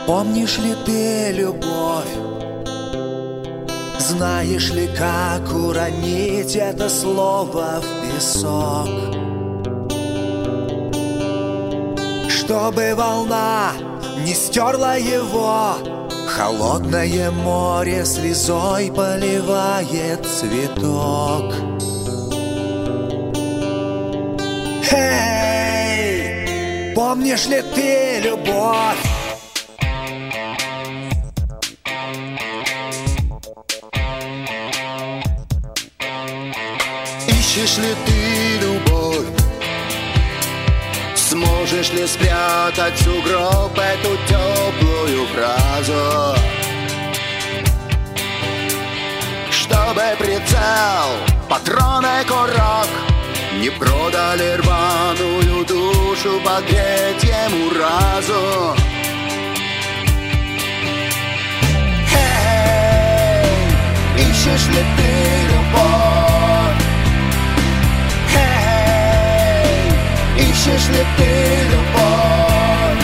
Помнишь ли ты любовь? Знаешь ли, как уронить это слово в песок? Чтобы волна не стерла его, холодное море слезой поливает цветок. Эй, помнишь ли ты любовь? Ищешь ли ты любовь? Сможешь ли спрятать в сугроб эту теплую фразу? Чтобы прицел, патроны, курок не продали рваную душу погреть ему разум. Эй, ищешь ли ты любовь? Эй, ищешь ли ты любовь?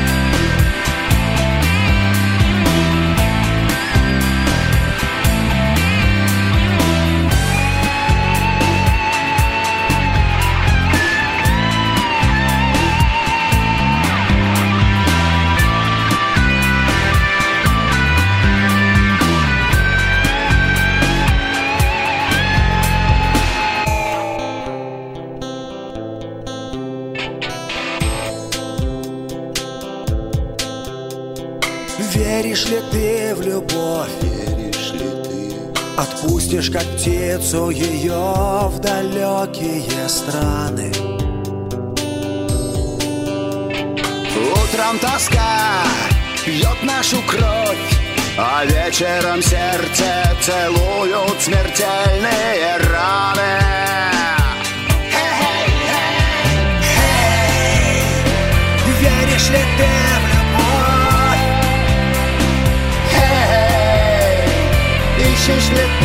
Веришь ли ты в любовь? Веришь ли ты? Отпустишь, как птицу, ее в далекие страны. Утром тоска пьет нашу кровь, а вечером сердце целуют смертельные раны. Веришь ли ты в любовь? Ищешь ли ты